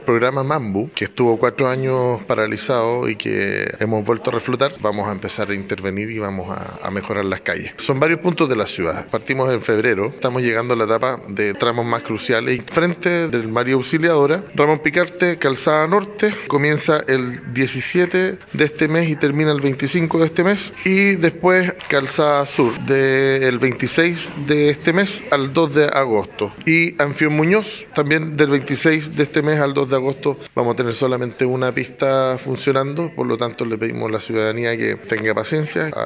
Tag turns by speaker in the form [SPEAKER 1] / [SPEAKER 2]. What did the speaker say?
[SPEAKER 1] Programa Mambu, que estuvo 4 años paralizado y que hemos vuelto a reflotar, vamos a empezar a intervenir y vamos a mejorar las calles. Son varios puntos de la ciudad. Partimos en febrero, estamos llegando a la etapa de tramos más cruciales. Y frente del María Auxiliadora, Ramón Picarte, Calzada Norte, comienza el 17 de este mes y termina el 25 de este mes. Y después Calzada Sur, del 26 de este mes al 2 de agosto. Y Anfión Muñoz, también del 26 de este mes al 2 de agosto, vamos a tener solamente una pista funcionando, por lo tanto le pedimos a la ciudadanía que tenga paciencia.